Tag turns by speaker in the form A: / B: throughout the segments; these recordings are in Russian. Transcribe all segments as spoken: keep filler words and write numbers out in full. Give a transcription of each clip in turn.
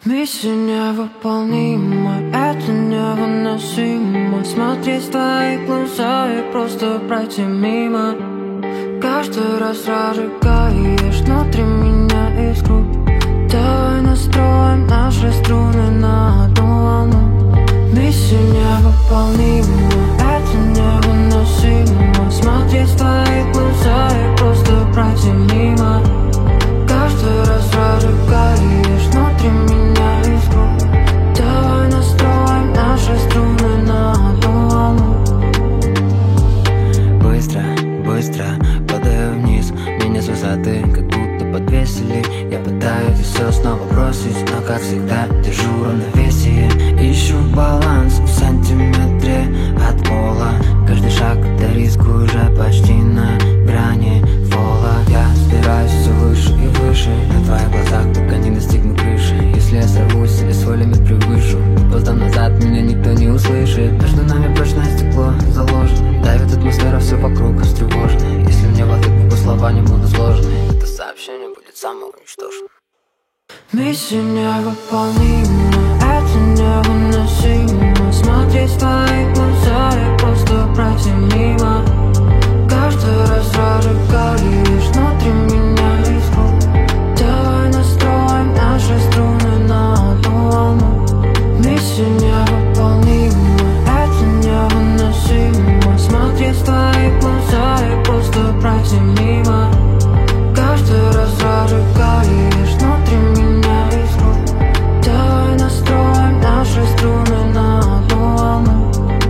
A: Миссия невыполнима, это невыносимо. Смотреть в твои глаза и просто пройти мимо. Каждый раз разжигаешь внутри меня искру. Давай настроим наши струны на одну волну. Миссия невыполнима, это невыносимо. Смотреть в твои глаза и просто пройти мимо. Каждый раз разжигаешь внутри меня искру. Давай настроим наши струны на одну волну.
B: Быстро, быстро падаю вниз. Меня с высоты как будто подвесили. Я пытаюсь все снова бросить, но как всегда держу равновесие. Ищу баланс в сантиметре от пола. Каждый шаг это риск уже почти на грани фола. Я собираюсь все выше и выше. На твоих глазах пока не достигну крыши. Если я сорвусь или свой лимит превышу, то сдам назад, меня никто не услышит. Между нами прочное стекло заложено. Давит атмосфера, все вокруг встревожено. Если мне в ответ мои слова не будут сложены, это сообщение будет самоуничтожено.
A: Миссия невыполнима, это невыносимо. Смотреть в твои глаза и просто пройти мимо. Каждый раз разжигаешь внутри меня искру. Давай настроим наши струны на одну волну. Миссия невыполнима, это невыносимо. Смотреть в твои глаза и просто пройти мимо. Каждый раз разжигаешь внутри меня искру. Давай настроим наши струны на одну волну.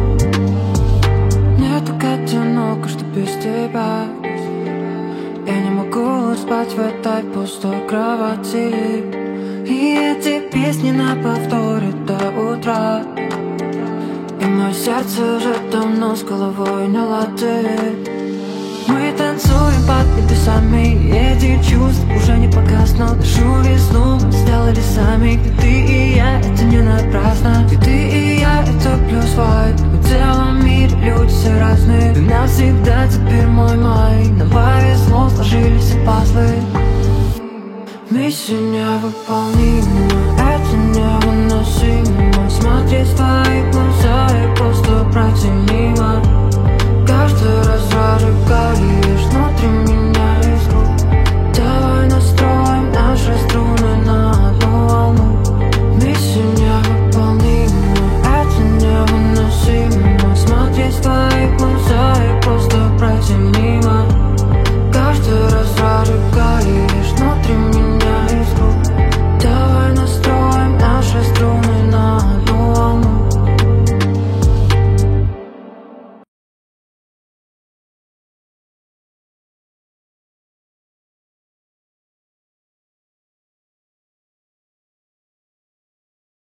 A: Мне так одиноко, что без тебя я не могу спать в этой пустой кровати. И эти песни на повторе до утра. И мое сердце уже давно с головой не ладит. Мы танцуем под небесами, эти чувства уже не погаснут. Нашу весну мы сделали